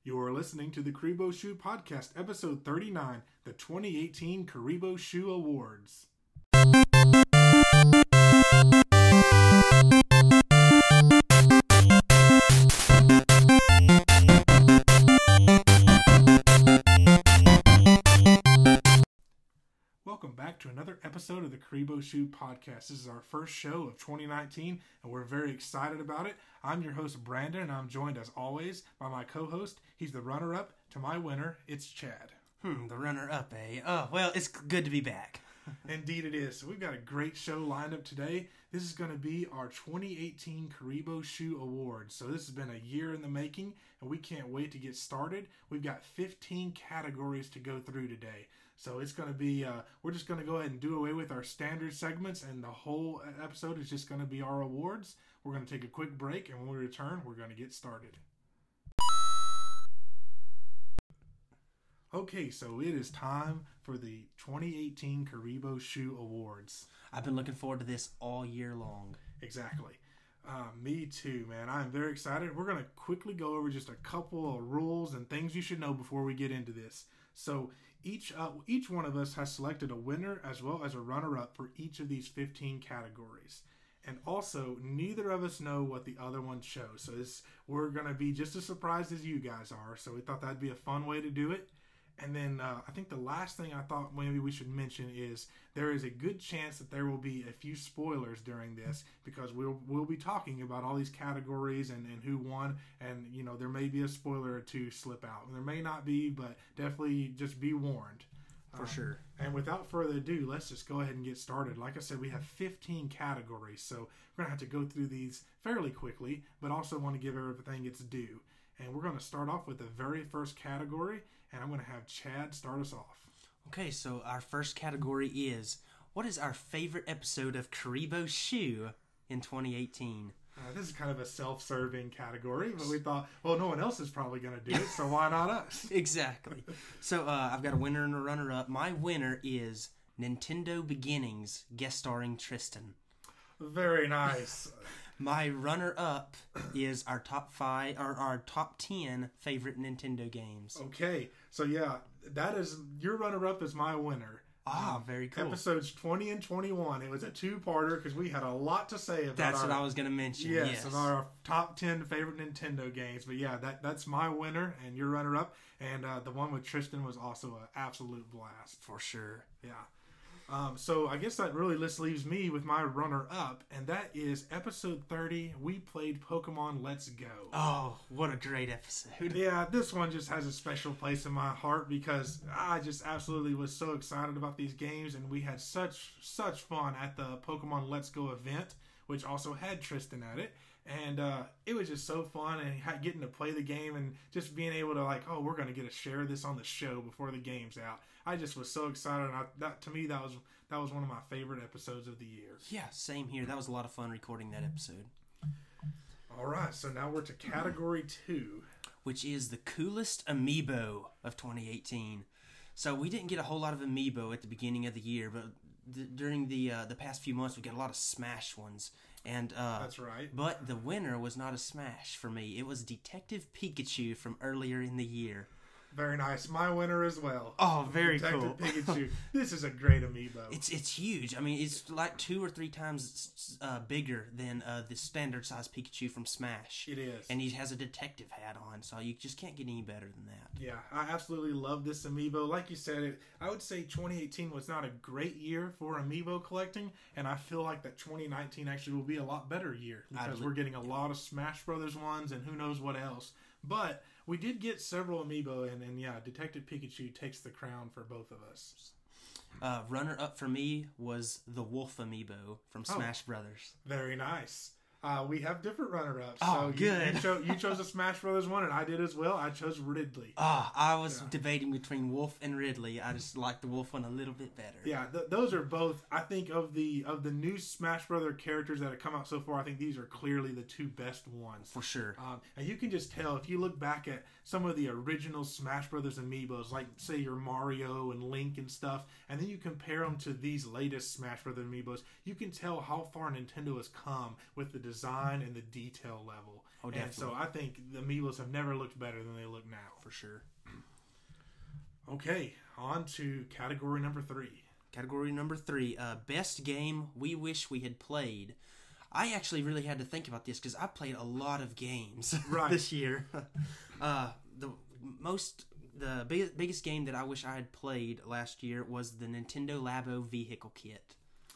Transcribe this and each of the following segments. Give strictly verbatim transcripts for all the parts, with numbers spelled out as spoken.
You're listening to the Karibo Shoe Podcast, episode thirty-nine, the twenty eighteen Karibo Shoe Awards. Welcome back to another episode of the Karibo Shoe Podcast. This is our first show of twenty nineteen, and we're very excited about it. I'm your host, Brandon, and I'm joined, as always, by my co-host. He's the runner-up to my winner. It's Chad. Hmm, the runner-up, eh? Oh, well, it's good to be back. Indeed it is. So we've got a great show lined up today. This is going to be our twenty eighteen Karibo Shoe Awards. So this has been a year in the making, and we can't wait to get started. We've got fifteen categories to go through today. So it's going to be, uh, we're just going to go ahead and do away with our standard segments, and the whole episode is just going to be our awards. We're going to take a quick break, and when we return, we're going to get started. Okay, so it is time for the twenty eighteen Karibo Shoe Awards. I've been looking forward to this all year long. Exactly. Uh, me too, man. I'm very excited. We're going to quickly go over just a couple of rules and things you should know before we get into this. So each uh, each one of us has selected a winner as well as a runner-up for each of these fifteen categories. And also, neither of us know what the other one chose. So this, we're going to be just as surprised as you guys are. So we thought that'd be a fun way to do it. And then uh, I think the last thing I thought maybe we should mention is there is a good chance that there will be a few spoilers during this because we'll we'll be talking about all these categories and, and who won. And, you know, there may be a spoiler or two slip out. There may not be, but definitely just be warned. For um, sure. And without further ado, let's just go ahead and get started. Like I said, we have fifteen categories, so we're going to have to go through these fairly quickly, but also want to give everything its due. And we're going to start off with the very first category, and I'm going to have Chad start us off. Okay, so our first category is, what is our favorite episode of Karibo Shoe in twenty eighteen? Uh, this is kind of a self-serving category, but we thought, well, no one else is probably going to do it, so why not us? Exactly. So uh, I've got a winner and a runner-up. My winner is Nintendo Beginnings, guest starring Tristan. Very nice. My runner-up is our top five, or our top ten favorite Nintendo games. Okay, so yeah, that is your runner-up is my winner. Ah, very cool. Episodes twenty and twenty-one. It was a two-parter because we had a lot to say about. That's our, what I was going to mention. Yes, yes, about our top ten favorite Nintendo games. But yeah, that that's my winner and your runner-up, and uh, the one with Tristan was also an absolute blast for sure. Yeah. Um, so I guess that really just leaves me with my runner-up, and that is episode thirty. We played Pokemon Let's Go. Oh, what a great episode. Yeah, this one just has a special place in my heart because I just absolutely was so excited about these games, and we had such, such fun at the Pokemon Let's Go event, which also had Tristan at it. And uh, it was just so fun, and getting to play the game and just being able to like, oh, we're going to get to share this on the show before the game's out. I just was so excited. And I, that to me, that was that was one of my favorite episodes of the year. Yeah, same here. That was a lot of fun recording that episode. All right, so now we're to category two, which is the coolest amiibo of twenty eighteen. So we didn't get a whole lot of amiibo at the beginning of the year, but th- during the uh, the past few months, we got a lot of Smash ones. And uh, that's right. But the winner was not a Smash for me. It was Detective Pikachu from earlier in the year. Very nice. My winner as well. Oh, very Detective cool. Pikachu. This is a great amiibo. It's it's huge. I mean, it's like two or three times uh, bigger than uh, the standard size Pikachu from Smash. It is. And he has a detective hat on, so you just can't get any better than that. Yeah, I absolutely love this amiibo. Like you said, it, I would say twenty eighteen was not a great year for amiibo collecting, and I feel like that twenty nineteen actually will be a lot better year because we're getting a lot of Smash Brothers ones and who knows what else. But we did get several amiibo, and, and yeah, Detective Pikachu takes the crown for both of us. Uh, runner up for me was the Wolf amiibo from Smash oh, Brothers. Very nice. Uh, we have different runner-ups. Oh, so good. You, you, cho- you chose a Smash Brothers one, and I did as well. I chose Ridley. Ah, oh, I was yeah. debating between Wolf and Ridley. I just like the Wolf one a little bit better. Yeah, th- those are both. I think of the of the new Smash Brother characters that have come out so far, I think these are clearly the two best ones for sure. Um, and you can just tell if you look back at some of the original Smash Brothers amiibos, like say your Mario and Link and stuff, and then you compare them to these latest Smash Brothers amiibos, you can tell how far Nintendo has come with the design and the detail level. Oh, And so definitely. I think the Amiibos have never looked better than they look now. For sure. Okay, on to category number three. Category number three, uh, best game we wish we had played. I actually really had to think about this because I played a lot of games Right. this year. uh, the most, the big, biggest game that I wish I had played last year was the Nintendo Labo Vehicle Kit.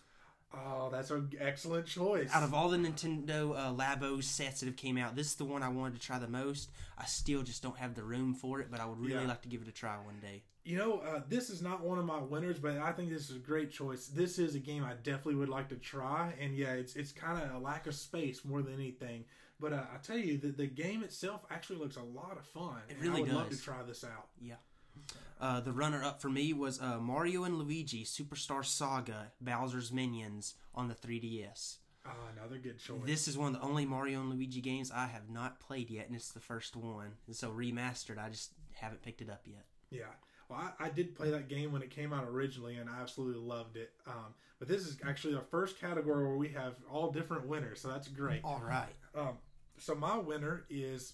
Oh, that's an excellent choice. Out of all the Nintendo uh, Labo sets that have came out, this is the one I wanted to try the most. I still just don't have the room for it, but I would really Yeah. like to give it a try one day. You know, uh, this is not one of my winners, but I think this is a great choice. This is a game I definitely would like to try, and yeah, it's it's kind of a lack of space more than anything. But uh, I tell you, the, the game itself actually looks a lot of fun. It and really I would love does. to try this out. Yeah. Uh, the runner-up for me was uh, Mario and Luigi Superstar Saga Bowser's Minions on the three D S. Ah, another good choice. This is one of the only Mario and Luigi games I have not played yet, and it's the first one. And so remastered, I just haven't picked it up yet. Yeah. Well, I, I did play that game when it came out originally, and I absolutely loved it. Um, but this is actually the first category where we have all different winners, so that's great. All right. Um, so my winner is,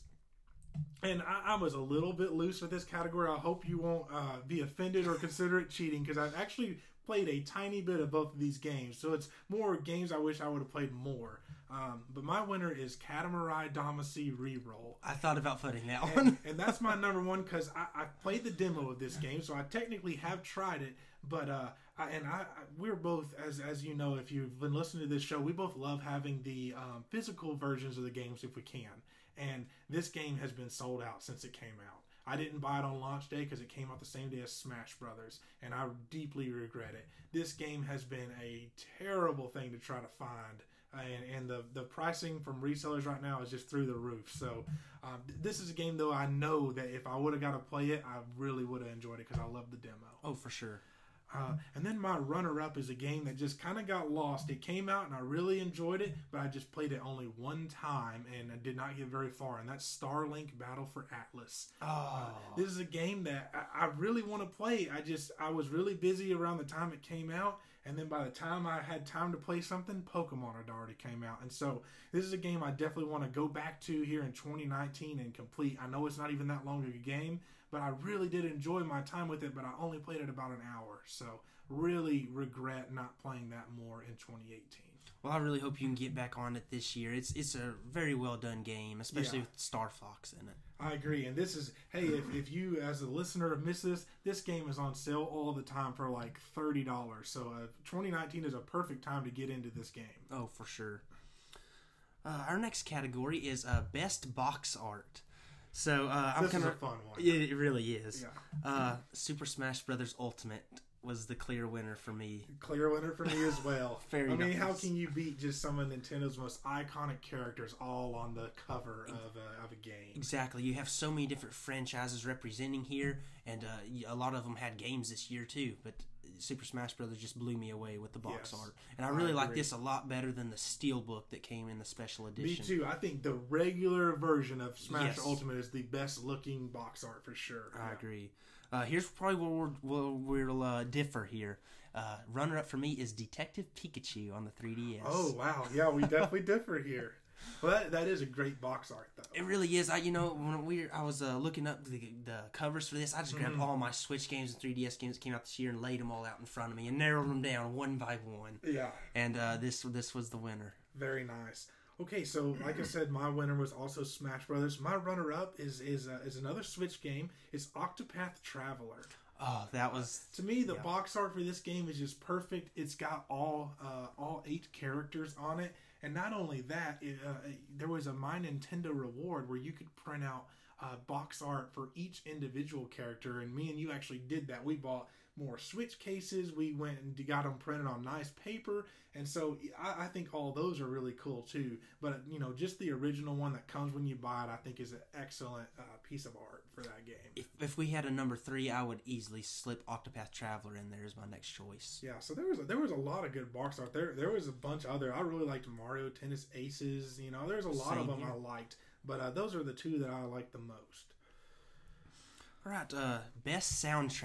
and I, I was a little bit loose with this category. I hope you won't uh, be offended or consider it cheating, because I've actually played a tiny bit of both of these games. So it's more games I wish I would have played more. Um, but my winner is Katamari Damacy Reroll. I thought about putting that And, one. and that's my number one because I, I played the demo of this game, so I technically have tried it. But uh, I, and I, I we're both, as as you know, if you've been listening to this show, we both love having the um, physical versions of the games if we can. And this game has been sold out since it came out. I didn't buy it on launch day because it came out the same day as Smash Brothers, and I deeply regret it. This game has been a terrible thing to try to find. And, and the, the pricing from resellers right now is just through the roof. So um, this is a game, though, I know that if I would have got to play it, I really would have enjoyed it because I love the demo. Oh, for sure. Uh, and then my runner-up is a game that just kind of got lost. It came out and I really enjoyed it, but I just played it only one time and I did not get very far. And that's Starlink Battle for Atlas. Oh. Uh, this is a game that I, I really want to play. I just I was really busy around the time it came out, and then by the time I had time to play something, Pokemon had already came out. And so this is a game I definitely want to go back to here in twenty nineteen and complete. I know it's not even that long of a game, but I really did enjoy my time with it, but I only played it about an hour. So really regret not playing that more in twenty eighteen. Well, I really hope you can get back on it this year. It's it's a very well done game, especially Yeah. with Star Fox in it. I agree. And this is, hey, if, if you as a listener have missed this, this game is on sale all the time for like thirty dollars. So uh, twenty nineteen is a perfect time to get into this game. Oh, for sure. Uh, our next category is uh, best box art. So uh, I'm This kind is a of fun one. it, it really is. Yeah. Uh, Super Smash Brothers Ultimate was the clear winner for me. Clear winner for me as well. Very I mean, nice. how can you beat just some of Nintendo's most iconic characters all on the cover of a, of a game? Exactly. You have so many different franchises representing here, and uh, y- a lot of them had games this year too. But Super Smash Brothers just blew me away with the box Yes, art, and I I really like agree. this a lot better than the Steelbook that came in the special Me edition. too. I think the regular version of Smash Yes. Ultimate is the best looking box art for sure. I Yeah. agree. Uh, here's probably where we're, where we'll uh, differ here. Uh, runner up for me is Detective Pikachu on the three D S. Oh wow, yeah, we definitely differ here. Well, that, that is a great box art though. It really is. I, you know, when we I was uh, looking up the, the covers for this, I just grabbed Mm-hmm. all my Switch games and three D S games that came out this year and laid them all out in front of me and narrowed them down one by one. Yeah, And uh, this this was the winner. very nice. Okay, so like I said, my winner was also Smash Brothers. My runner-up is is uh, is another Switch game. It's Octopath Traveler. Oh, that was To me, the Yeah. box art for this game is just perfect. It's got all uh, all eight characters on it, and not only that, it, uh, there was a My Nintendo reward where you could print out uh, box art for each individual character, and me and you actually did that. We bought more Switch cases. We went and got them printed on nice paper, and so I, I think all those are really cool too. But you know, just the original one that comes when you buy it, I think is an excellent uh, piece of art for that game. if, if we had a number three, I would easily slip Octopath Traveler in there as my next choice. Yeah, so there was a, there was a lot of good box art. There there was a bunch of other. I really liked Mario Tennis Aces. You know, there's a lot of Same them here. I liked, but uh, those are the two that I liked the most. All right, uh, best soundtrack.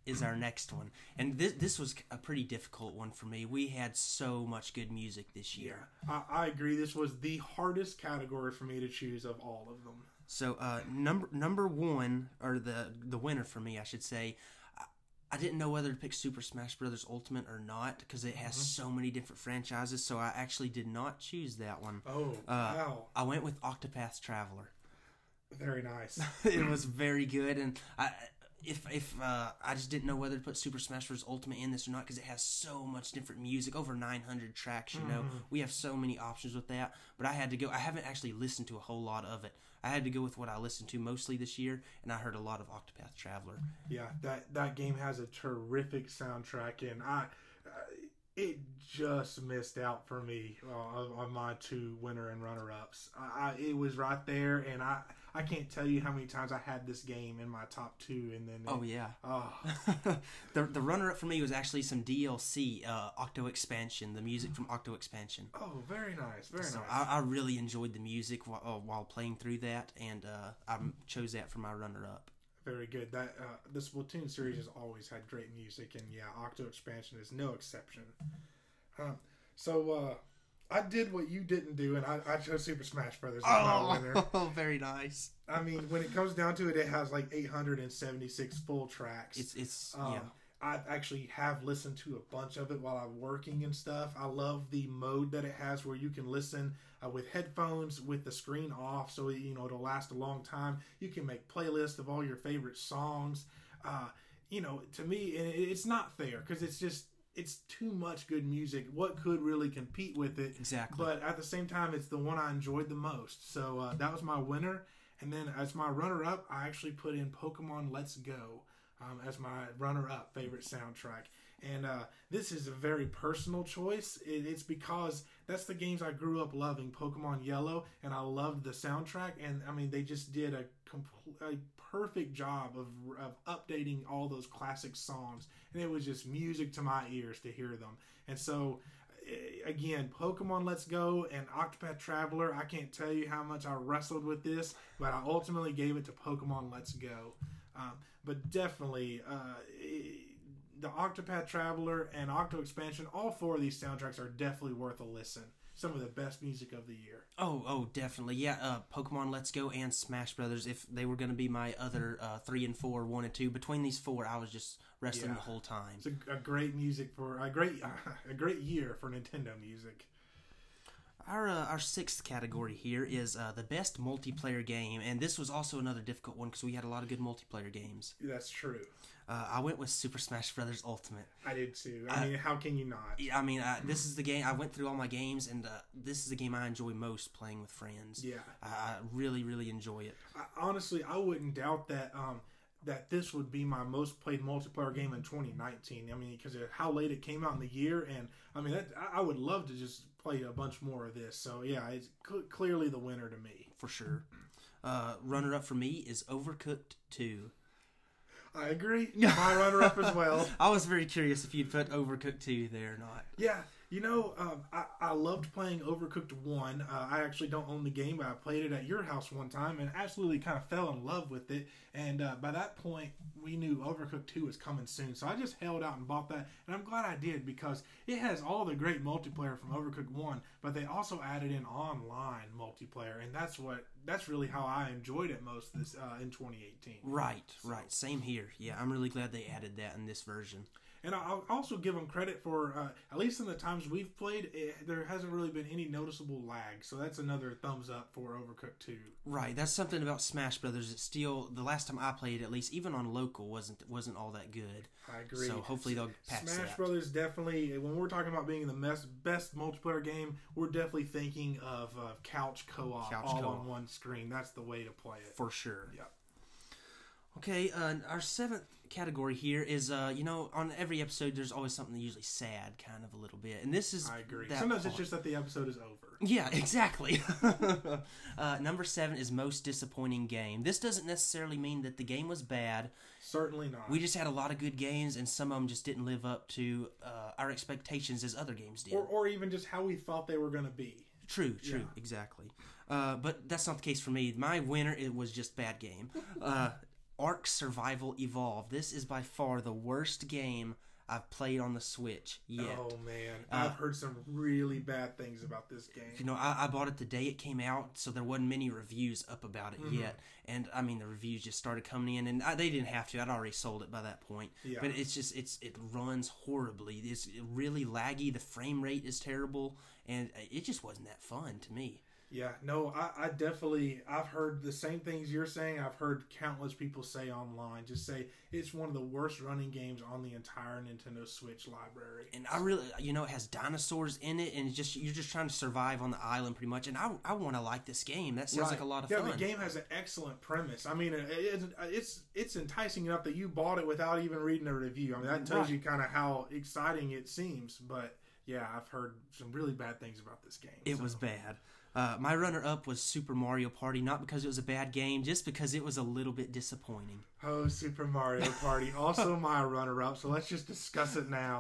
is our next one, and this this was a pretty difficult one for me. We had so much good music this year. Yeah, I, I agree. This was the hardest category for me to choose of all of them. So uh, number number one, or the the winner for me, I should say. I, I didn't know whether to pick Super Smash Bros. Ultimate or not because it has mm-hmm. so many different franchises. So I actually did not choose that one. Oh, uh, wow! I went with Octopath Traveler. Very nice. It was very good, and I. If if uh, I just didn't know whether to put Super Smash Bros. Ultimate in this or not because it has so much different music, over nine hundred tracks. You know, mm-hmm. we have so many options with that. But I had to go. I haven't actually listened to a whole lot of it. I had to go with what I listened to mostly this year, and I heard a lot of Octopath Traveler. Yeah, that that game has a terrific soundtrack, and I uh, it just missed out for me uh, on my two winner and runner ups. I, I, it was right there, and I. I can't tell you how many times I had this game in my top two, and then oh yeah, oh. the the runner up for me was actually some D L C, uh, Octo Expansion, the music from Octo Expansion. Oh, very nice, very so nice. I, I really enjoyed the music while, uh, while playing through that, and uh, I chose that for my runner up. Very good. That uh, the Splatoon series has always had great music, and yeah, Octo Expansion is no exception. Um, so. Uh, I did what you didn't do, and I, I chose Super Smash Brothers as oh, my winner. Oh, very nice. I mean, when it comes down to it, it has like eight hundred seventy-six full tracks. It's it's um, yeah. I actually have listened to a bunch of it while I'm working and stuff. I love the mode that it has where you can listen uh, with headphones with the screen off, so you know it'll last a long time. You can make playlists of all your favorite songs. Uh, you know, to me, it's not fair because it's just. It's too much good music. What could really compete with it? Exactly. But at the same time, it's the one I enjoyed the most. So uh, that was my winner. And then as my runner-up, I actually put in Pokemon Let's Go um, as my runner-up favorite soundtrack. And uh, this is a very personal choice. It, it's because that's the games I grew up loving, Pokemon Yellow, and I loved the soundtrack. And, I mean, they just did a, compl- a perfect job of, of updating all those classic songs. And it was just music to my ears to hear them. And so, again, Pokemon Let's Go and Octopath Traveler, I can't tell you how much I wrestled with this, but I ultimately gave it to Pokemon Let's Go. Um, but definitely, uh, the Octopath Traveler and Octo Expansion, all four of these soundtracks are definitely worth a listen. Some of the best music of the year. Oh, oh, definitely. Yeah, uh, Pokemon Let's Go and Smash Brothers, if they were going to be my other uh, three and four, one and two, between these four, I was just wrestling yeah. the whole time. It's a, a great music for, a great uh, a great year for Nintendo music. Our uh, our sixth category here is uh, the best multiplayer game, and this was also another difficult one because we had a lot of good multiplayer games. That's true. Uh, I went with Super Smash Brothers Ultimate. I did too. I uh, mean, how can you not? I mean, uh, this is the game. I went through all my games, and uh, this is the game I enjoy most playing with friends. Yeah. I, I really, really enjoy it. I, honestly, I wouldn't doubt that um, that this would be my most played multiplayer game in twenty nineteen. I mean, because of how late it came out in the year, and I mean, that, I, I would love to just play a bunch more of this. So, yeah, it's cl- clearly the winner to me. For sure. Uh, runner-up for me is Overcooked two. I agree. My runner-up as well. I was very curious if you'd put Overcooked two there or not. Yeah. You know, um, I, I loved playing Overcooked one. Uh, I actually don't own the game, but I played it at your house one time and absolutely kind of fell in love with it. And uh, by that point, we knew Overcooked two was coming soon. So I just held out and bought that. And I'm glad I did because it has all the great multiplayer from Overcooked one, but they also added in online multiplayer. And that's what that's really how I enjoyed it most this uh, in twenty eighteen. Right, so. right. Same here. Yeah, I'm really glad they added that in this version. And I'll also give them credit for, uh, at least in the times we've played, it, there hasn't really been any noticeable lag. So that's another thumbs up for Overcooked two. Right. That's something about Smash Brothers. It's still, the last time I played, at least, even on local, wasn't wasn't all that good. I agree. So hopefully they'll patch Smash that. Brothers definitely, when we're talking about being the best, best multiplayer game, we're definitely thinking of uh, couch co-op, couch all co-op. on one screen. That's the way to play it. For sure. Yep. Okay, uh, our seventh category here is, uh, you know, on every episode there's always something usually sad, kind of a little bit, and this is I agree. That Sometimes part. It's just that the episode is over. Yeah, exactly. uh, number seven is most disappointing game. This doesn't necessarily mean that the game was bad. Certainly not. We just had a lot of good games, and some of them just didn't live up to uh, our expectations as other games did. Or, or even just how we thought they were going to be. True, true, yeah. Exactly. Uh, but that's not the case for me. My winner, it was just bad game. Uh, Ark Survival Evolved. This is by far the worst game I've played on the Switch yet. Oh man, Uh, I've heard some really bad things about this game. You know, I, I bought it the day it came out, so there wasn't many reviews up about it Mm-hmm. yet. And I mean, the reviews just started coming in, and I, they didn't have to. I'd already sold it by that point. Yeah. But it's just it's it runs horribly. It's really laggy. The frame rate is terrible, and it just wasn't that fun to me. Yeah, no, I, I definitely, I've heard the same things you're saying. I've heard countless people say online, just say it's one of the worst running games on the entire Nintendo Switch library. And I really, you know, it has dinosaurs in it, and it's just you're just trying to survive on the island pretty much. And I, I want to like this game. That sounds like a lot of yeah, fun. the game has an excellent premise. I mean, it, it, it's it's enticing enough that you bought it without even reading a review. I mean, that tells Right. you kind of how exciting it seems. But yeah, I've heard some really bad things about this game. It so. was bad. Uh, my runner-up was Super Mario Party, not because it was a bad game, just because it was a little bit disappointing. Oh, Super Mario Party. Also my runner-up, so let's just discuss it now.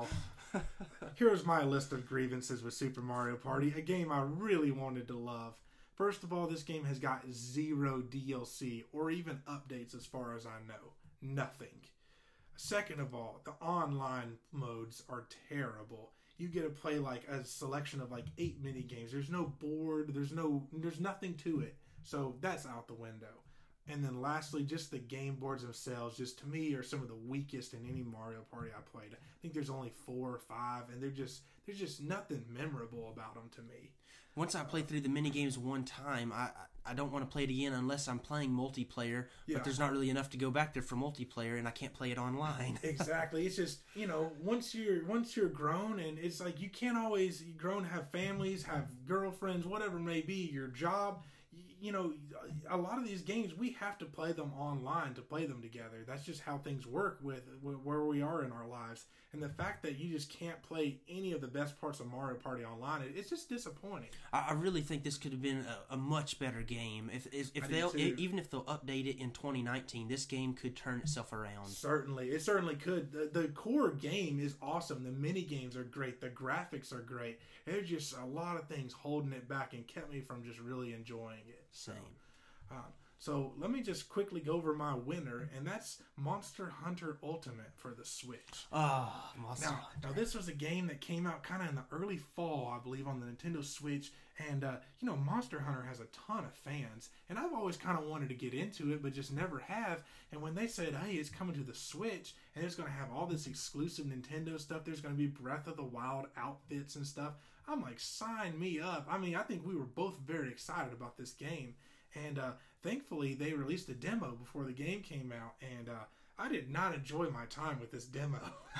Here's my list of grievances with Super Mario Party, a game I really wanted to love. First of all, this game has got zero D L C or even updates as far as I know. Nothing. Second of all, the online modes are terrible. You get to play like a selection of like eight mini games. There's no board. There's no. There's nothing to it. So that's out the window. And then lastly, just the game boards themselves, just to me, are some of the weakest in any Mario Party I played. I think there's only four or five, and they're just there's just nothing memorable about them to me. Once I played through the mini games one time, I I don't want to play it again unless I'm playing multiplayer. Yeah. But there's not really enough to go back there for multiplayer, and I can't play it online. Exactly. It's just, you know, once you're once you're grown, and it's like you can't always you grown have families, have girlfriends, whatever it may be, your job. You know, a lot of these games we have to play them online to play them together. That's just how things work with, with where we are in our lives. And the fact that you just can't play any of the best parts of Mario Party online, it, it's just disappointing. I, I really think this could have been a, a much better game. If if, if I do they'll too. e- even if they'll update it in twenty nineteen, this game could turn itself around. Certainly, it certainly could. The, the core game is awesome. The mini games are great. The graphics are great. There's just a lot of things holding it back and kept me from just really enjoying it. Same. Um, so let me just quickly go over my winner, and that's Monster Hunter Ultimate for the Switch. Ah, Monster Now, Hunter. now this was a game that came out kind of in the early fall, I believe, on the Nintendo Switch. And, uh, you know, Monster Hunter has a ton of fans. And I've always kind of wanted to get into it, but just never have. And when they said, hey, it's coming to the Switch, and it's going to have all this exclusive Nintendo stuff, there's going to be Breath of the Wild outfits and stuff, I'm like, sign me up. I mean, I think we were both very excited about this game. And uh, thankfully, they released a demo before the game came out. And uh, I did not enjoy my time with this demo.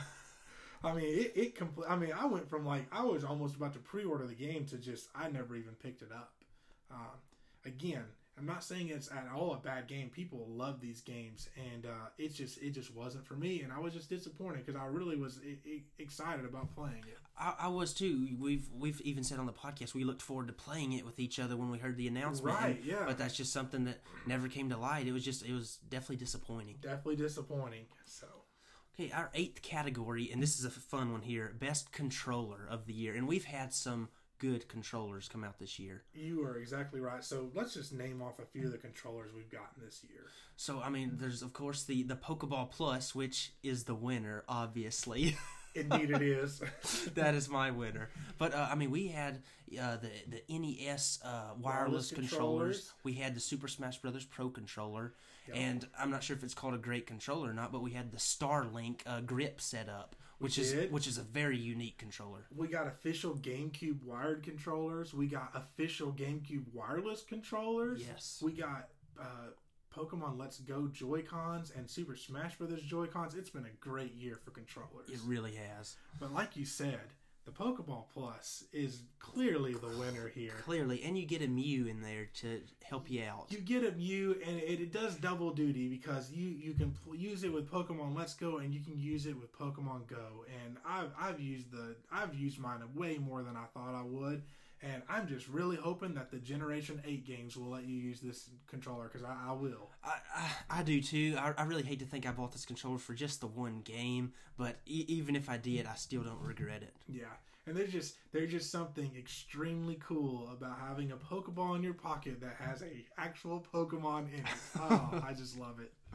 I mean, it, it compl- I mean, I went from like, I was almost about to pre-order the game to just, I never even picked it up. Um, again, I'm not saying it's at all a bad game. People love these games, and uh, it's just, it just wasn't for me. And I was just disappointed because I really was I- I- excited about playing it. I, I was too. We've we've even said on the podcast we looked forward to playing it with each other when we heard the announcement. Right, and- yeah. But that's just something that never came to light. It was just it was definitely disappointing. Definitely disappointing. So. Okay, our eighth category, and this is a fun one here: best controller of the year. And we've had some good controllers come out this year. You are exactly right. So let's just name off a few of the controllers we've gotten this year. So I mean, there's of course the the Pokeball Plus, which is the winner, obviously. Indeed, it is. That is my winner. But uh, I mean, we had uh, the the N E S uh, wireless, Wireless controllers. controllers. We had the Super Smash Brothers Pro controller, Yep. and I'm not sure if it's called a great controller or not. But we had the Starlink uh, grip set up, which We is did. which is a very unique controller. We got official GameCube wired controllers. We got official GameCube wireless controllers. Yes. We got uh, Pokemon Let's Go Joy-Cons and Super Smash Brothers Joy-Cons. It's been a great year for controllers. It really has. But like you said, the Pokeball Plus is clearly the winner here. Clearly, and you get a Mew in there to help you out. You get a Mew, and it, it does double duty because you, you can pl- use it with Pokemon Let's Go, and you can use it with Pokemon Go. And I've I've used the I've used mine way more than I thought I would, and I'm just really hoping that the Generation Eight games will let you use this controller because I, I will. I, I, I do too. I, I really hate to think I bought this controller for just the one game, but e- even if I did, I still don't regret it. Yeah, and there's just there's just something extremely cool about having a Pokeball in your pocket that has a actual Pokemon in it. Oh, I just love it.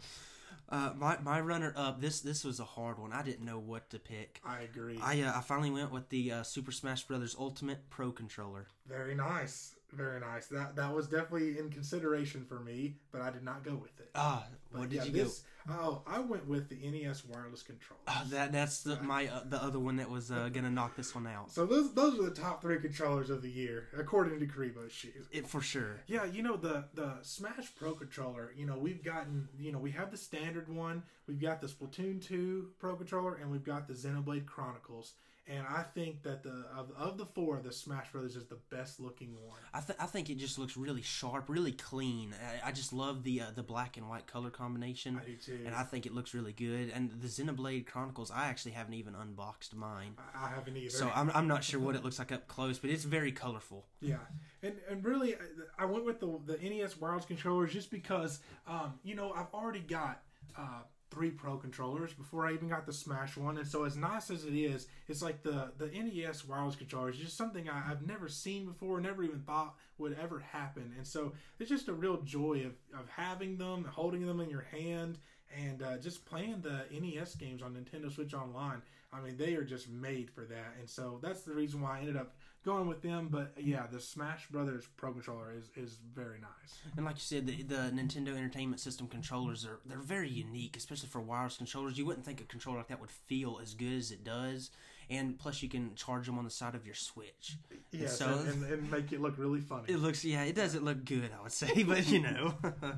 Uh, my my runner up. This this was a hard one. I didn't know what to pick. I agree. I uh, I finally went with the uh, Super Smash Bros. Ultimate Pro Controller. Very nice. Very nice. That that was definitely in consideration for me, but I did not go with it. Ah, But what did yeah, you this, go? Oh, I went with the N E S wireless controller. Uh, that that's the, my uh, the other one that was uh, gonna knock this one out. So those those are the top three controllers of the year, according to Karibo's shoe. It for sure. Yeah, you know the the Smash Pro controller. You know we've gotten. You know we have the standard one. We've got the Splatoon two Pro controller, and we've got the Xenoblade Chronicles. And I think that the of, of the four, the Smash Brothers is the best looking one. I th- I think it just looks really sharp, really clean. I, I just love the uh, the black and white color combination. I do too. And I think it looks really good. And the Xenoblade Chronicles, I actually haven't even unboxed mine. I, I haven't either. So I'm I'm not sure what it looks like up close, but it's very colorful. Yeah, and and really, I went with the the N E S wireless controllers just because, um, you know, I've already got uh, three Pro controllers before I even got the Smash one, and so as nice as it is, it's like the the N E S wireless controllers is just something I, I've never seen before, never even thought would ever happen, and so it's just a real joy of of having them, holding them in your hand, and uh, just playing the N E S games on Nintendo Switch Online. I mean, they are just made for that, and so that's the reason why I ended up going with them. But yeah, the Smash Brothers Pro Controller is, is very nice. And like you said, the, the Nintendo Entertainment System controllers are they're very unique, especially for wireless controllers. You wouldn't think a controller like that would feel as good as it does. And plus, you can charge them on the side of your Switch. Yes, so, and, and, and make it look really funny. It looks, yeah, it doesn't look good, I would say, but you know.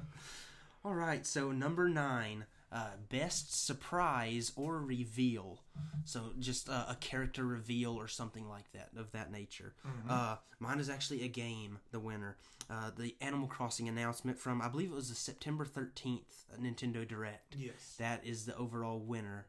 All right, so number nine. Uh, best surprise or reveal. So just uh, a character reveal or something like that, of that nature. Mm-hmm. Uh, mine is actually a game, the winner. Uh, the Animal Crossing announcement from, I believe it was the September thirteenth Nintendo Direct. Yes. That is the overall winner.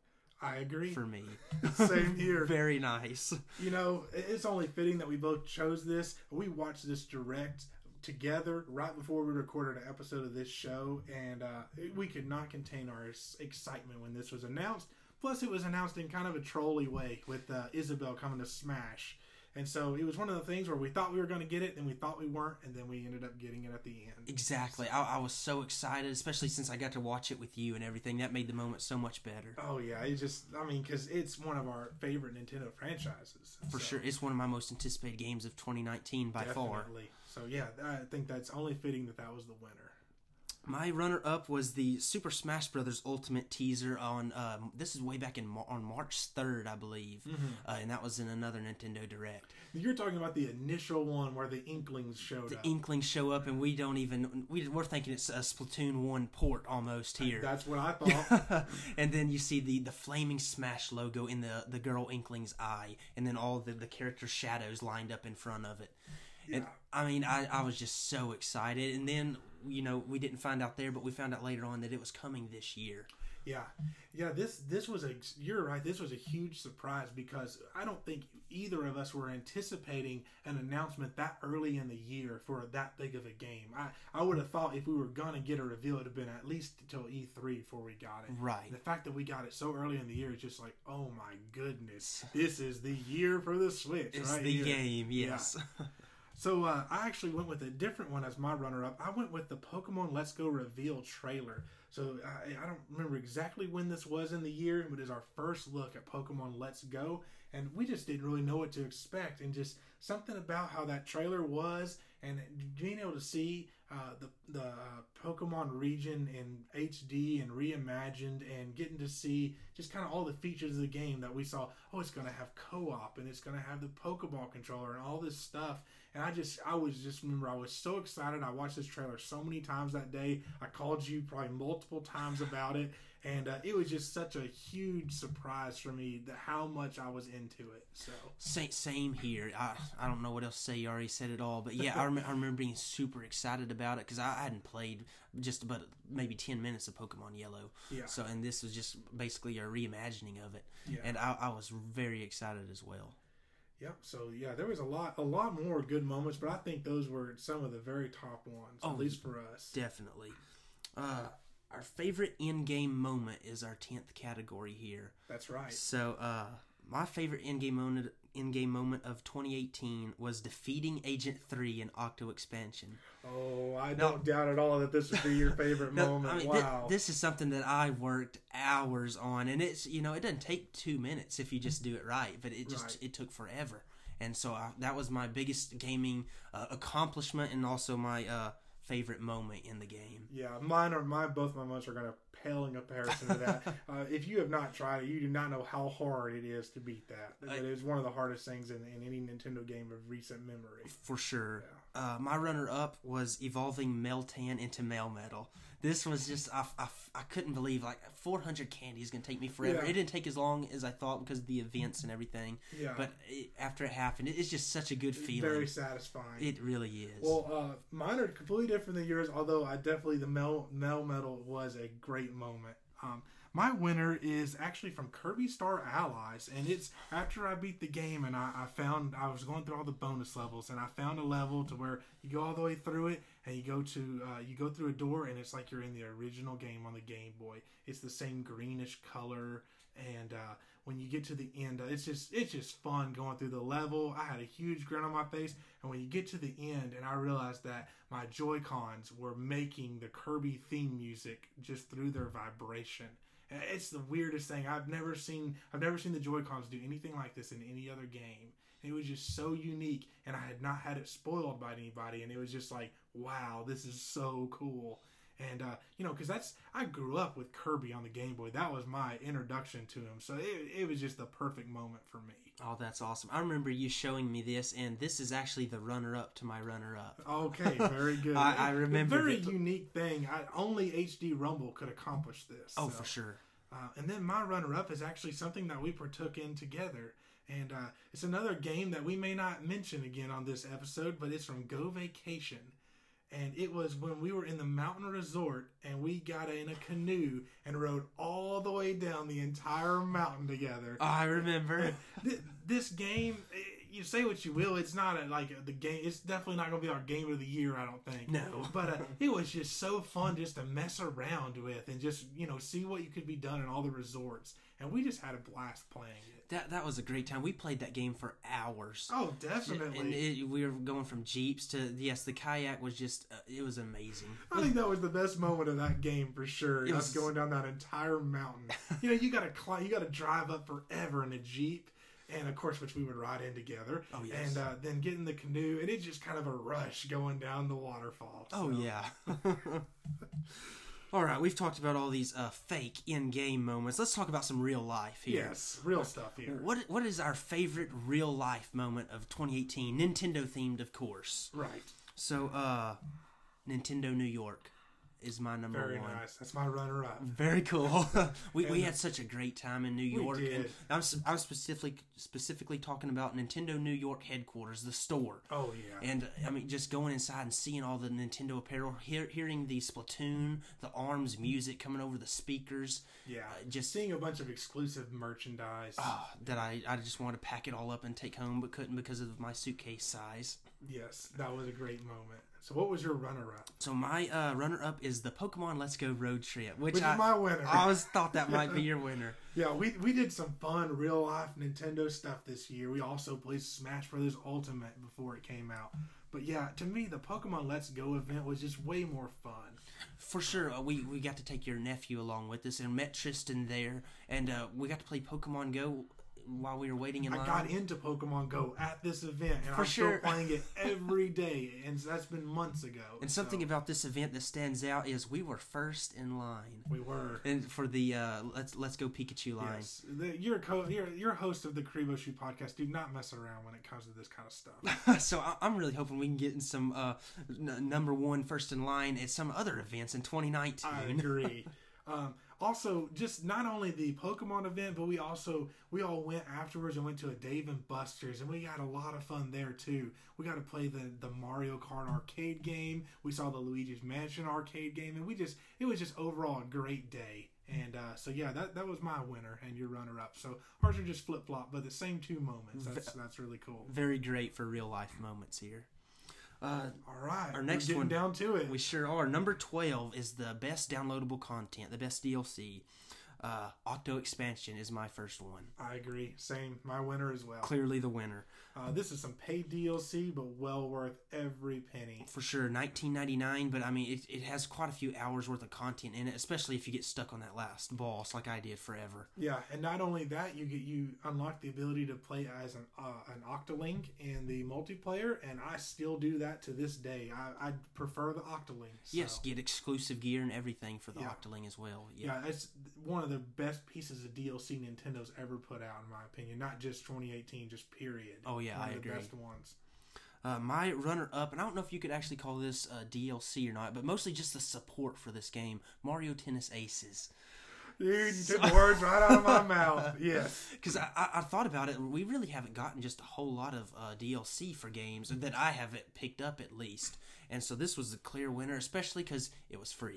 I agree. For me. Same here. Very nice. You know, it's only fitting that we both chose this. We watched this Direct together right before we recorded an episode of this show, and uh, we could not contain our excitement when this was announced. Plus, it was announced in kind of a trolly way with uh, Isabelle coming to Smash. And so it was one of the things where we thought we were going to get it, then we thought we weren't, and then we ended up getting it at the end. Exactly. I, I was so excited, especially since I got to watch it with you and everything. That made the moment so much better. Oh, yeah. It just, I mean, because it's one of our favorite Nintendo franchises. For so. sure. It's one of my most anticipated games of twenty nineteen by Definitely. far. So, yeah, I think that's only fitting that that was the winner. My runner-up was the Super Smash Bros. Ultimate teaser on, um, this is way back in on March third, I believe, mm-hmm. uh, and that was in another Nintendo Direct. You're talking about the initial one where the Inklings showed the up. The Inklings show up, and we don't even, we, we're thinking it's a Splatoon one port almost here. That's what I thought. And then you see the, the Flaming Smash logo in the, the girl Inkling's eye, and then all the, the character shadows lined up in front of it. Yeah. And, I mean, I, I was just so excited, and then, you know, we didn't find out there, but we found out later on that it was coming this year. Yeah, yeah. This this was a you're right. This was a huge surprise because I don't think either of us were anticipating an announcement that early in the year for that big of a game. I, I would have thought if we were gonna get a reveal, it'd have been at least until E three before we got it. Right. And the fact that we got it so early in the year is just like, oh my goodness, this is the year for the Switch. It's right the here. game. Yes. Yeah. So uh, I actually went with a different one as my runner-up. I went with the Pokemon Let's Go reveal trailer. So I, I don't remember exactly when this was in the year, but it was our first look at Pokemon Let's Go, and we just didn't really know what to expect. And just something about how that trailer was, and being able to see uh, the the uh, Pokemon region in H D and reimagined, and getting to see just kind of all the features of the game that we saw. Oh, it's going to have co-op, and it's going to have the Pokeball controller, and all this stuff. And I just, I was just, remember, I was so excited. I watched this trailer so many times that day. I called you probably multiple times about it. And uh, it was just such a huge surprise for me that how much I was into it. So Same, same here. I I don't know what else to say. You already said it all. But yeah, I, rem- I remember being super excited about it because I hadn't played just about maybe ten minutes of Pokemon Yellow. Yeah. So, and this was just basically a reimagining of it. Yeah. And I, I was very excited as well. Yep. So yeah, there was a lot, a lot more good moments, but I think those were some of the very top ones, oh, at least for us. Definitely. Uh, our favorite in-game moment is our tenth category here. That's right. So uh, My favorite in-game moment, in-game moment of twenty eighteen was defeating Agent three in Octo Expansion. Oh, I No. don't doubt at all that this would be your favorite No, moment. I mean, wow. thi- this is something that I worked hours on, and it's, you know, it doesn't take two minutes if you just do it right, but it just Right. it took forever. And so I, that was my biggest gaming uh, accomplishment, and also my uh, favorite moment in the game. Yeah, mine are my both my moments are going to pale in comparison to that. uh, if you have not tried it, you do not know how hard it is to beat that. I- It is one of the hardest things in, in any Nintendo game of recent memory. For sure. Uh, my runner-up was evolving Meltan into Melmetal. This was just, I, I, I couldn't believe, like, four hundred candy is going to take me forever. Yeah. It didn't take as long as I thought because of the events and everything. Yeah, But it, after it happened, it, it's just such a good feeling. very satisfying. It really is. Well, uh, mine are completely different than yours, although I definitely, the Mel, Mel Metal was a great moment. Um, my winner is actually from Kirby Star Allies, and it's after I beat the game and I, I found, I was going through all the bonus levels, and I found a level to where you go all the way through it, and you go to, uh, you go through a door, and it's like you're in the original game on the Game Boy. It's the same greenish color, and uh, when you get to the end, uh, it's just it's just fun going through the level. I had a huge grin on my face, and when you get to the end, and I realized that my Joy-Cons were making the Kirby theme music just through their vibration. And it's the weirdest thing. I've never seen I've never seen the Joy-Cons do anything like this in any other game. And it was just so unique, and I had not had it spoiled by anybody, and it was just like, wow, this is so cool. And, uh, you know, because that's, I grew up with Kirby on the Game Boy. That was my introduction to him. So it, it was just the perfect moment for me. Oh, that's awesome. I remember you showing me this, and this is actually the runner-up to my runner-up. Okay, very good. I, I remember A very it. unique thing. I, only H D Rumble could accomplish this. Oh, so. for sure. Uh, and then my runner-up is actually something that we partook in together. And uh, it's another game that we may not mention again on this episode, but it's from Go Vacation. And it was when we were in the mountain resort, and we got in a canoe and rode all the way down the entire mountain together. Oh, I remember. Th- this game, eh, you say what you will, it's not a, like a, the game. It's definitely not going to be our game of the year, I don't think. No. But uh, it was just so fun just to mess around with and just, you know, see what you could be done in all the resorts. And we just had a blast playing it. That that was a great time. We played that game for hours. Oh, definitely. And it, we were going from jeeps to, yes, the kayak was just, uh, it was amazing. I think that was the best moment of that game for sure. It Us was- going down that entire mountain. You know, you got to climb, you got to drive up forever in a Jeep, and of course, which we would ride in together. Oh, yes. And uh, then get in the canoe, and it's just kind of a rush going down the waterfall. Oh, So, yeah. All right, we've talked about all these uh, fake in-game moments. Let's talk about some real life here. Yes, real stuff here. What What is our favorite real life moment of twenty eighteen? Nintendo themed, of course. Right. So, uh, Nintendo New York is my number Very one. nice. That's my runner-up. Very cool. we we And- had such a great time in New York. did. And I'm s- I'm specifically specifically talking about Nintendo New York headquarters, the store. Oh, yeah. And I mean, just going inside and seeing all the Nintendo apparel, hear, hearing the Splatoon, the ARMS music coming over the speakers, yeah. uh, just Seeing a bunch of exclusive merchandise. ah, that I, I just wanted to pack it all up and take home, but couldn't because of my suitcase size. Yes, that was a great moment. So what was your runner-up? So my uh, runner-up is the Pokemon Let's Go Road Trip, which, Which I, is my winner. I always thought that might be your winner. Yeah, we we did some fun real life Nintendo stuff this year. We also played Smash Brothers Ultimate before it came out. But yeah, to me, the Pokemon Let's Go event was just way more fun. For sure, uh, we, we got to take your nephew along with us and met Tristan there, and uh, we got to play Pokemon Go while we were waiting in line. I got into Pokemon Go at this event, and For I'm sure. still playing it every day, and that's been months ago. And something So, about this event that stands out is we were first in line, we were. and for the uh, let's let's go Pikachu line. Yes, the, you're, co- you're you're host of the Karibo Shoot podcast. Do not mess around when it comes to this kind of stuff. So I- I'm really hoping we can get in some uh, n- number one first in line at some other events in twenty nineteen. I agree. um, also, just not only the Pokemon event, but we also we all went afterwards and went to a Dave and Buster's, and we had a lot of fun there too. We got to play the the Mario Kart arcade game. We saw the Luigi's Mansion arcade game, and we just it was just overall a great day. And uh, so yeah, that that was my winner and your runner up. So ours are just flip flop, but the same two moments. That's that's really cool. Very great for real life moments here. Uh, All right, Our next we're getting one- down to it. we sure are. Number twelve is the best downloadable content, the best D L C. Uh, Octo Expansion is my first one. I agree. Same. My winner as well. Clearly the winner. Uh, this is some paid D L C, but well worth every penny. For sure, nineteen ninety-nine, but I mean, it, it has quite a few hours worth of content in it, especially if you get stuck on that last boss like I did forever. Yeah, and not only that, you get you unlock the ability to play as an uh, an Octolink in the multiplayer, and I still do that to this day. I, I prefer the Octolink. So. Yes, get exclusive gear and everything for the yeah. Octoling as well. Yeah. yeah, it's one of the best pieces of D L C Nintendo's ever put out, in my opinion. Not just twenty eighteen, just period. Oh yeah, one I of agree. The best ones. Uh, my runner-up, and I don't know if you could actually call this uh, D L C or not, but mostly just the support for this game, Mario Tennis Aces. Dude, you took the words right out of my mouth. Yes. Because I, I, I thought about it, and we really haven't gotten just a whole lot of uh, D L C for games that I haven't picked up at least. And so this was the clear winner, especially because it was free.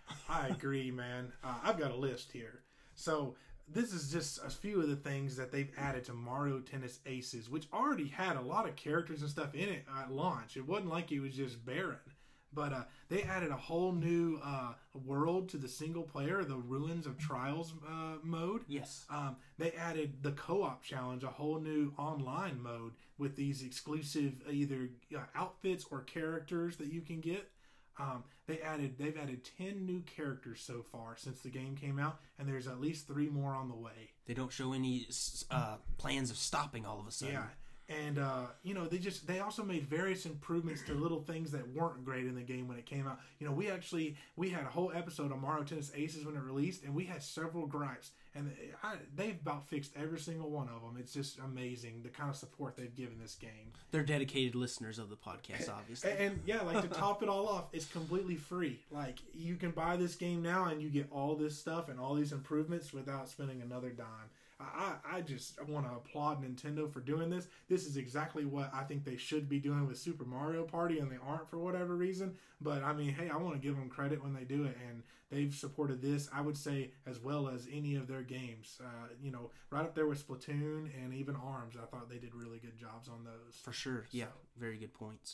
I agree, man. Uh, I've got a list here. So this is just a few of the things that they've added to Mario Tennis Aces, which already had a lot of characters and stuff in it at launch. It wasn't like it was just barren. But uh, they added a whole new uh, world to the single player, the Ruins of Trials uh, mode. Yes. Um, they added the co-op challenge, a whole new online mode with these exclusive either uh, outfits or characters that you can get. Um, they added, they've added ten new characters so far since the game came out, and there's at least three more on the way. They don't show any uh, plans of stopping all of a sudden. Yeah. And, uh, you know, they just, they also made various improvements to little things that weren't great in the game when it came out. You know, we actually, we had a whole episode on Mario Tennis Aces when it released, and we had several gripes. And I, they've about fixed every single one of them. It's just amazing the kind of support they've given this game. They're dedicated listeners of the podcast, obviously. And, and yeah, like to top it all off, it's completely free. Like, you can buy this game now and you get all this stuff and all these improvements without spending another dime. I, I just want to applaud Nintendo for doing this. This is exactly what I think they should be doing with Super Mario Party, and they aren't for whatever reason. But, I mean, hey, I want to give them credit when they do it, and they've supported this, I would say, as well as any of their games. Uh, you know, right up there with Splatoon and even ARMS. I thought they did really good jobs on those. For sure, yeah. So. Very good points.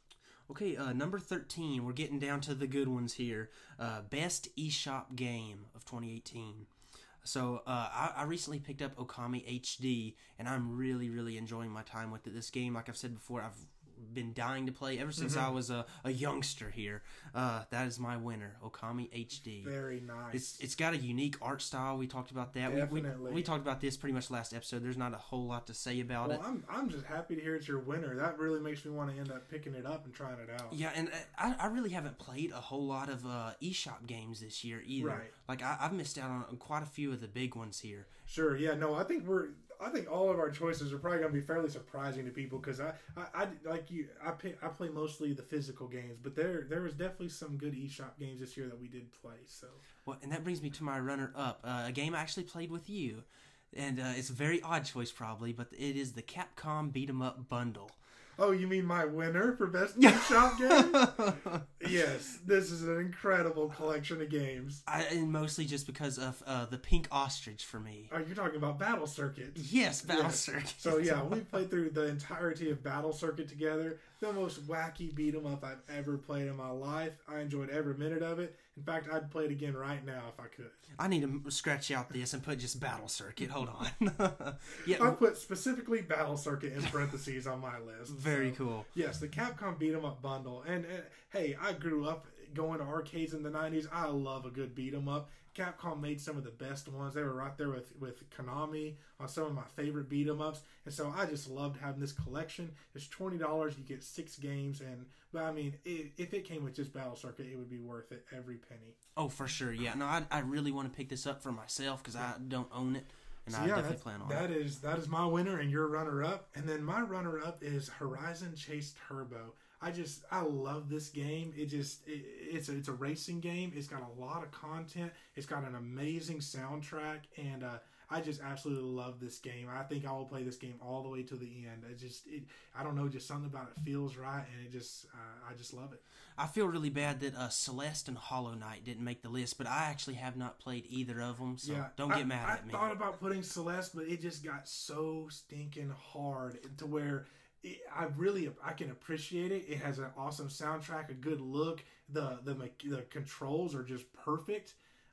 Okay, uh, number thirteen. We're getting down to the good ones here. Uh, Best eShop Game of twenty eighteen. So uh, I, I recently picked up Okami H D, and I'm really, really enjoying my time with it. This game, like I've said before, I've been dying to play ever since mm-hmm. I was a, a youngster here. Uh, that is my winner, Okami H D. Very nice. It's it's got a unique art style. We talked about that. Definitely. We, we, we talked about this pretty much last episode. There's not a whole lot to say about well, it. I'm I'm just happy to hear it's your winner. That really makes me want to end up picking it up and trying it out. Yeah, and I, I really haven't played a whole lot of uh, eShop games this year either. Right. Like I, I've missed out on quite a few of the big ones here. Sure. Yeah. No. I think we're. I think all of our choices are probably going to be fairly surprising to people because I, I, I, like you, I, pay, I play mostly the physical games, but there there was definitely some good eShop games this year that we did play. So, well, and that brings me to my runner-up, uh, a game I actually played with you, and uh, it's a very odd choice probably, but it is the Capcom Beat 'em Up Bundle. Oh, you mean my winner for best eShop game? Yes, this is an incredible collection of games. I, and mostly just because of uh, the Pink Ostrich for me. Are you talking about Battle Circuit? Yes, Battle yes. Circuit. So yeah, we played through the entirety of Battle Circuit together. The most wacky beat 'em up I've ever played in my life. I enjoyed every minute of it. In fact, I'd play it again right now if I could. I need to scratch out this and put just Battle Circuit. Hold on. yeah, I put specifically Battle Circuit in parentheses on my list. Very so, cool. Yes, the Capcom Beat 'em Up bundle. And, and hey, I grew up going to arcades in the nineties. I love a good beat 'em up. Capcom made some of the best ones. They were right there with, with Konami on some of my favorite beat 'em ups. And so I just loved having this collection. It's twenty dollars. You get six games. And, but I mean, it, if it came with just Battle Circuit, it would be worth it every penny. Oh, for sure. Yeah. No, I, I really want to pick this up for myself because I don't own it. And so I yeah, definitely plan on that it. Is, that is my winner and your runner-up. And then my runner-up is Horizon Chase Turbo. I just, I love this game. It just, it, it's, a, it's a racing game. It's got a lot of content. It's got an amazing soundtrack. And uh, I just absolutely love this game. I think I will play this game all the way to the end. It just, it, I don't know, just something about it feels right. And it just, uh, I just love it. I feel really bad that uh, Celeste and Hollow Knight didn't make the list, but I actually have not played either of them, so yeah, don't get I, mad I at me. I thought about putting Celeste, but it just got so stinking hard to where it, I really I can appreciate it. It has an awesome soundtrack, a good look. The the the controls are just perfect.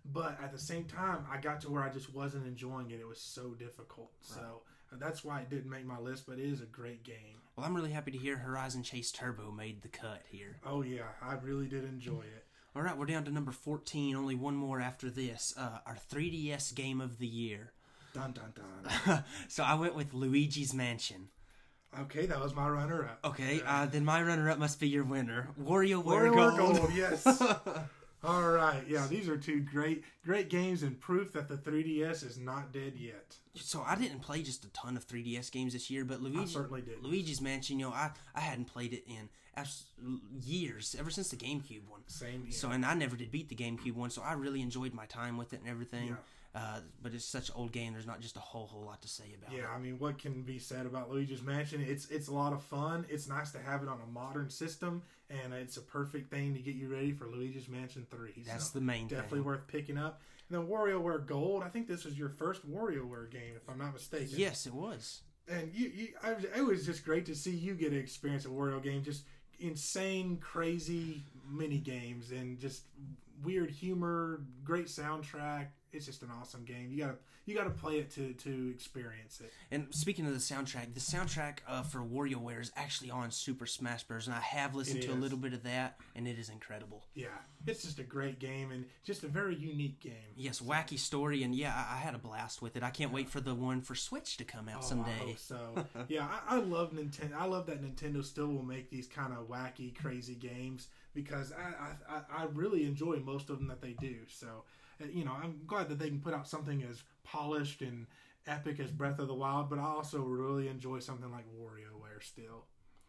but at the same time, I got to where I just wasn't enjoying it. It was so difficult. Right. So that's why it didn't make my list, but it is a great game. Well, I'm really happy to hear Horizon Chase Turbo made the cut here. Oh, yeah. I really did enjoy it. All right, we're down to number fourteen. Only one more after this. Uh, our three D S game of the year. Dun, dun, dun. So I went with Luigi's Mansion. Okay, that was my runner-up. Okay, uh, then my runner-up must be your winner. WarioWare WarioWare Gold. Gold, yes. All right, yeah, these are two great great games and proof that the three D S is not dead yet. So I didn't play just a ton of three D S games this year, but Luigi, I certainly did. Luigi's Mansion, you know, I, I hadn't played it in years, ever since the GameCube one. Same here. So, and I never did beat the GameCube one, so I really enjoyed my time with it and everything. Yeah. Uh, but it's such an old game, there's not just a whole whole lot to say about yeah, it. I mean, what can be said about Luigi's Mansion? It's it's a lot of fun. It's nice to have it on a modern system, and it's a perfect thing to get you ready for Luigi's Mansion three. That's so the main definitely thing. worth picking up. And then WarioWare Gold, I think this was your first WarioWare game, if I'm not mistaken. Yes, it was. And you, you I was, it was just great to see you get to experience a Wario game, just insane, crazy mini games, and just weird humor, great soundtrack. It's just an awesome game. You gotta you gotta play it to to experience it. And speaking of the soundtrack, the soundtrack uh, for WarioWare is actually on Super Smash Bros. And I have listened It to is. a little bit of that, and it is incredible. Yeah, it's just a great game and just a very unique game. Yes, wacky story, and yeah, I, I had a blast with it. I can't wait for the one for Switch to come out Oh, someday. I hope so. Yeah, I, I love Nintendo. I love that Nintendo still will make these kind of wacky, crazy games because I, I I really enjoy most of them that they do. So, you know, I'm glad that they can put out something as polished and epic as Breath of the Wild, but I also really enjoy something like WarioWare still.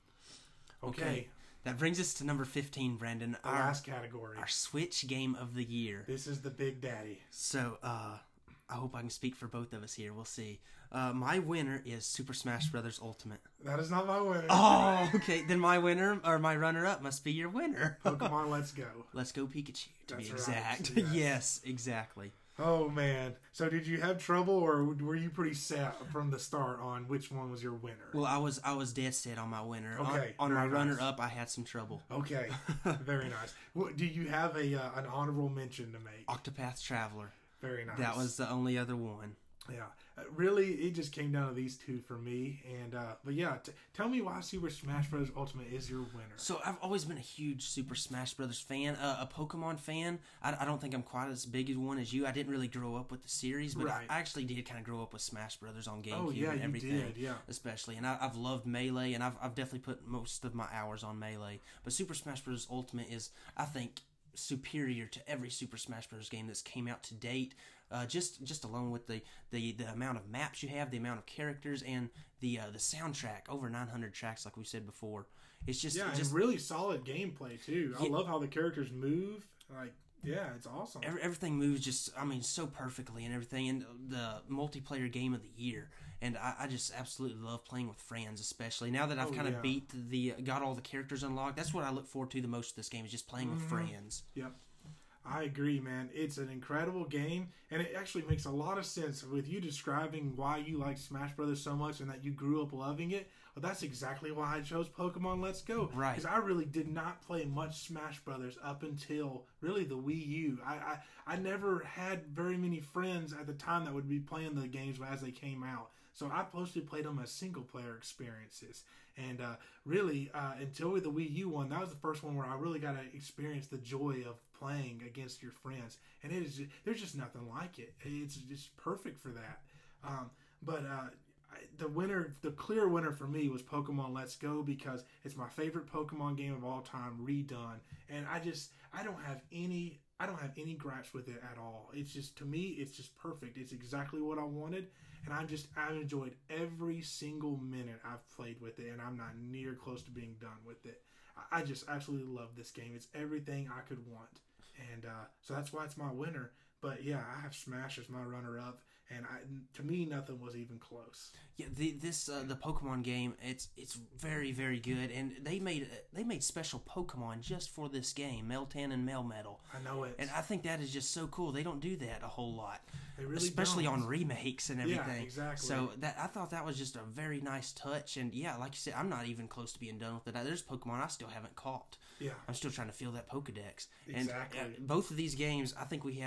Okay. Okay. That brings us to number fifteen, Brandon. The our, last category. Our Switch game of the year. This is the Big Daddy. So, uh, I hope I can speak for both of us here. We'll see. Uh, my winner is Super Smash Bros. Ultimate. That is not my winner. Oh, okay. Then my winner, or my runner-up, must be your winner. Pokemon Let's Go. Let's Go Pikachu, to That's be right. exact. Yes. Yes, exactly. Oh, man. So did you have trouble, or were you pretty set from the start on which one was your winner? Well, I was I was dead set on my winner. Okay, On, on my very nice. runner-up, I had some trouble. Okay. Very nice. What, do you have a uh, an honorable mention to make? Octopath Traveler. Very nice. That was the only other one. Yeah. Uh, really, it just came down to these two for me. And uh, But yeah, t- tell me why Super Smash Bros. Ultimate is your winner. So I've always been a huge Super Smash Brothers fan, uh, a Pokemon fan. I, I don't think I'm quite as big a one as you. I didn't really grow up with the series, but Right. I actually did kind of grow up with Smash Brothers on GameCube Oh, yeah, and you everything. did, yeah. Especially, and I, I've loved Melee, and I've I've definitely put most of my hours on Melee. But Super Smash Bros. Ultimate is, I think, superior to every Super Smash Bros. Game that's came out to date. Uh, just just alone with the, the, the amount of maps you have, the amount of characters, and the uh, the soundtrack, over nine hundred tracks, like we said before. It's just Yeah, just and really solid gameplay, too. I Yeah. love how the characters move. Like, yeah, it's awesome. Every, everything moves just, I mean, so perfectly and everything. And the multiplayer game of the year. And I, I just absolutely love playing with friends, especially. Now that I've Oh, kind of yeah. beat the, got all the characters unlocked, that's what I look forward to the most of this game, is just playing with Mm-hmm. friends. Yep. I agree, man. It's an incredible game, and it actually makes a lot of sense with you describing why you like Smash Brothers so much and that you grew up loving it. Well, that's exactly why I chose Pokemon Let's Go. Right. Because I really did not play much Smash Brothers up until really the Wii U. I, I I never had very many friends at the time that would be playing the games as they came out. So I mostly played them as single player experiences. And uh, really, uh, until the Wii U one, that was the first one where I really got to experience the joy of playing against your friends. And it is just, there's just nothing like it. It's just perfect for that. Um, but uh, I, the winner, the clear winner for me was Pokemon Let's Go because it's my favorite Pokemon game of all time redone. And I just, I don't have any... I don't have any gripes with it at all. It's just, to me, it's just perfect. It's exactly what I wanted. And I'm just, I've enjoyed every single minute I've played with it. And I'm not near close to being done with it. I, I just absolutely love this game. It's everything I could want. And uh, so that's why it's my winner. But yeah, I have Smash as my runner-up. And I, to me, nothing was even close. Yeah, the, this uh, the Pokemon game, it's it's very very good, and they made they made special Pokemon just for this game, Meltan and Melmetal. I know it. And I think that is just so cool. They don't do that a whole lot, They really especially don't. on remakes and Yeah, everything. exactly. So that I thought that was just a very nice touch. And yeah, like you said, I'm not even close to being done with it. There's Pokemon I still haven't caught. Yeah. I'm still trying to fill that Pokedex. Exactly. And uh, both of these games, I think we had a uh,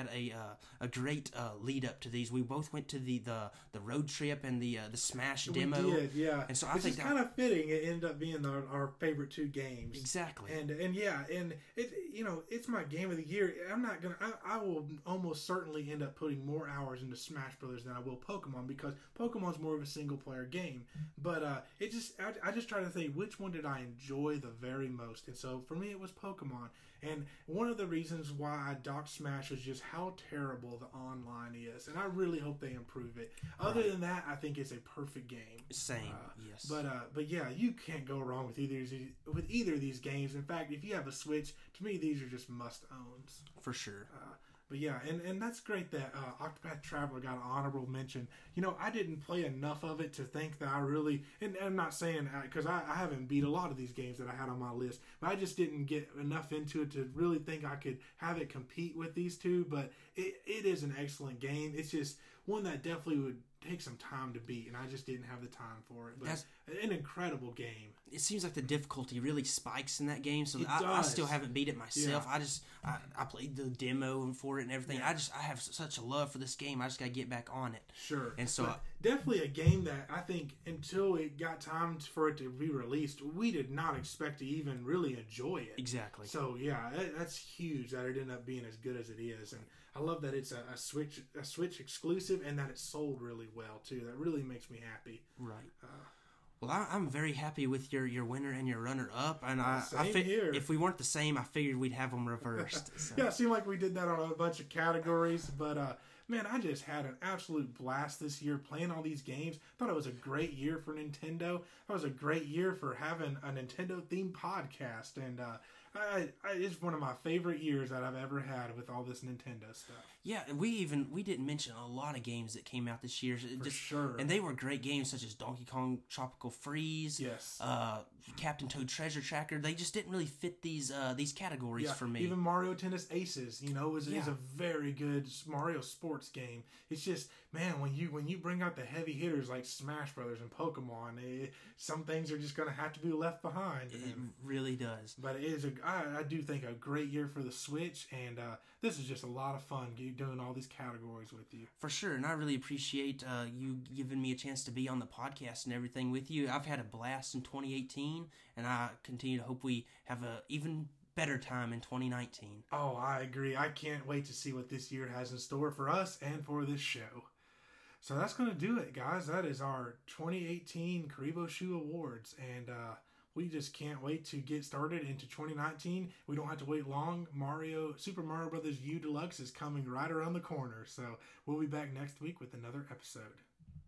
uh, a great uh, lead up to these. We both went to the the, the road trip and the uh, the Smash demo. We did, yeah. And so I Which think is that, kind of fitting. It ended up being our, our favorite two games. exactly. And and yeah, and it you know it's my game of the year. I'm not gonna. I, I will almost certainly end up putting more hours into Smash Brothers than I will Pokemon, because Pokemon's more of a single player game. But uh, it just I, I just try to think which one did I enjoy the very most, and so for me it was Pokemon. And one of the reasons why I docked Smash was just how terrible the online is, and I really hope they improve it. Other Right. than that, I think it's a perfect game. Same, Uh, yes. But uh, but yeah, you can't go wrong with either of these, with either of these games. In fact, if you have a Switch, to me these are just must owns. For sure. Uh, but yeah, and, and that's great that uh, Octopath Traveler got an honorable mention. You know, I didn't play enough of it to think that I really, and, and I'm not saying, because I, I haven't beat a lot of these games that I had on my list, but I just didn't get enough into it to really think I could have it compete with these two. But it, it is an excellent game. It's just one that definitely would take some time to beat, and I just didn't have the time for it. But That's- an incredible game. It seems like the difficulty really spikes in that game, so It I, I does. still haven't beat it myself. Yeah. I just I, I played the demo for it and everything. Yeah. I just I have such a love for this game. I just got to get back on it. Sure. And so But I- definitely a game that I think until it got time for it to be released, we did not expect to even really enjoy it. Exactly. So yeah, that, that's huge that it ended up being as good as it is, and I love that it's a, a Switch a Switch exclusive and that it's sold really well too. That really makes me happy. Right. Uh, Well, I, I'm very happy with your, your winner and your runner up, and I, I Same fi- here. if we weren't the same, I figured we'd have them reversed. So. Yeah, it seemed like we did that on a bunch of categories, but uh, man, I just had an absolute blast this year playing all these games. Thought it was a great year for Nintendo. It was a great year for having a Nintendo themed podcast, and uh, I, I, it's one of my favorite years that I've ever had with all this Nintendo stuff. Yeah, and we even we didn't mention a lot of games that came out this year. It For just, sure. and they were great games such as Donkey Kong Tropical Freeze, Yes. uh, Captain Toad Treasure Tracker. They just didn't really fit these uh, these categories Yeah, for me. even Mario Tennis Aces, you know, is, is Yeah. a very good Mario sports game. It's just, man, when you when you bring out the heavy hitters like Smash Brothers and Pokemon, eh, some things are just going to have to be left behind. it And- really does. but it is a, I, I do think a great year for the Switch, and uh, this is just a lot of fun doing all these categories with you. For sure, and I really appreciate uh, you giving me a chance to be on the podcast and everything with you. I've had a blast in twenty eighteen, and I continue to hope we have a even better time in twenty nineteen. Oh, I agree. I can't wait to see what this year has in store for us and for this show. So that's going to do it, guys. That is our twenty eighteen Karibo Shoe Awards, and uh, we just can't wait to get started into twenty nineteen. We don't have to wait long. Mario, Super Mario Brothers U Deluxe is coming right around the corner, so we'll be back next week with another episode.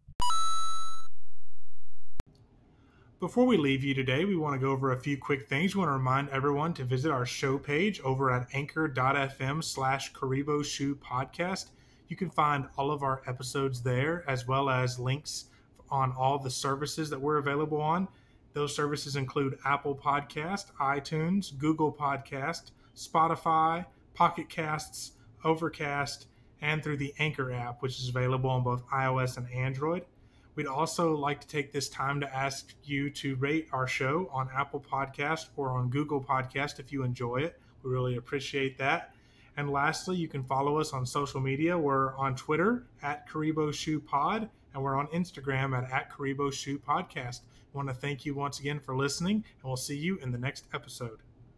Before we leave you today, we want to go over a few quick things. We want to remind everyone to visit our show page over at anchor.fm slash Karibo Shoe Podcast. You can find all of our episodes there, as well as links on all the services that we're available on. Those services include Apple Podcast, iTunes, Google Podcast, Spotify, Pocket Casts, Overcast, and through the Anchor app, which is available on both iOS and Android. We'd also like to take this time to ask you to rate our show on Apple Podcast or on Google Podcast if you enjoy it. We really appreciate that. And lastly, you can follow us on social media. We're on Twitter at Karibo Shoe Pod, and we're on Instagram at, at Karibo Shoe Podcast. I want to thank you once again for listening, and we'll see you in the next episode.